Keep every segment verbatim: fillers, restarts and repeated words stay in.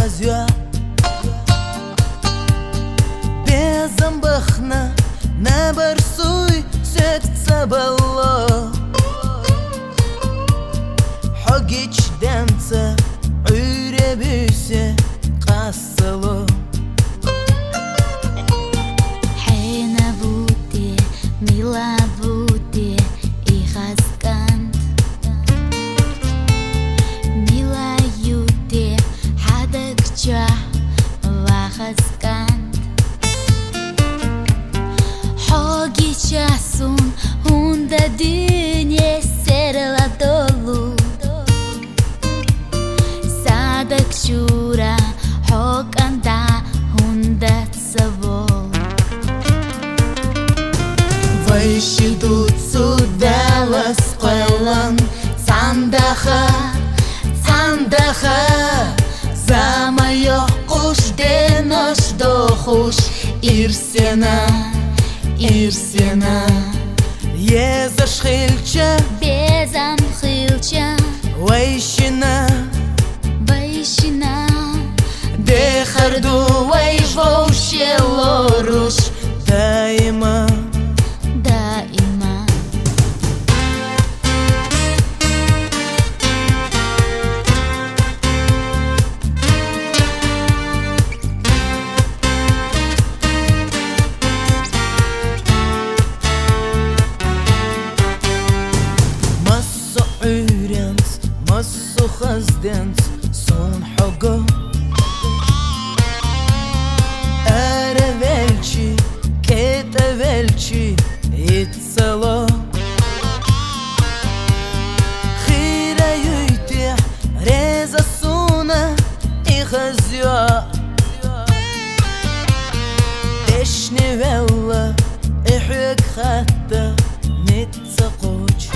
хазя Безамбахна на барсуй секца балла Хогич денца үйребүйсе қасылы Хейна бути, мила бути и хаскант Мила юте хадакча вахаскант Хогичасун хунда дыне серла долу Садакчура хоканда хунда цавол Вайшидут судала сқойлан Цандаха, цандаха Замайо қуш денош дохуш Ирсена, ирсена Езаш хилча, Безам хилча вайшина Байшина Дехарду вайшвоуше лоруш Даима даима Массо үйренс, массо хазденс Сон хого Эре велчи, кете велчи Ицело Хира юйте, реза суна И хазя Тешни велла, и хюк хатта Ницца коч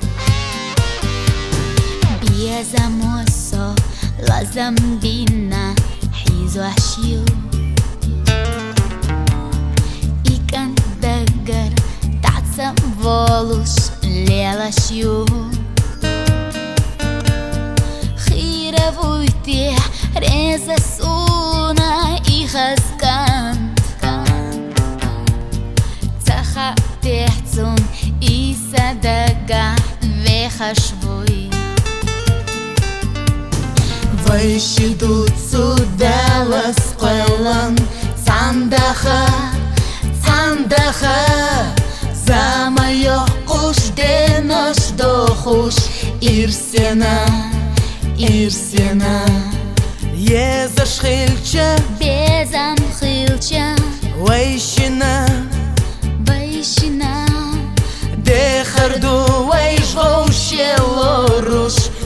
Безамосо лазамбина хизу ашью Икан дагар тацам волуш лелашью Хира вуйте реза суна и хаскант Цаха техцун и садага вехашвуй Вайшидут судала сқойлан Цандаха, цандаха Замайо қуш денош дохуш Ирсена, ирсена Езаш хилча, Безам хилча вайшина Байшина Дехарду вайшвоуше лоруш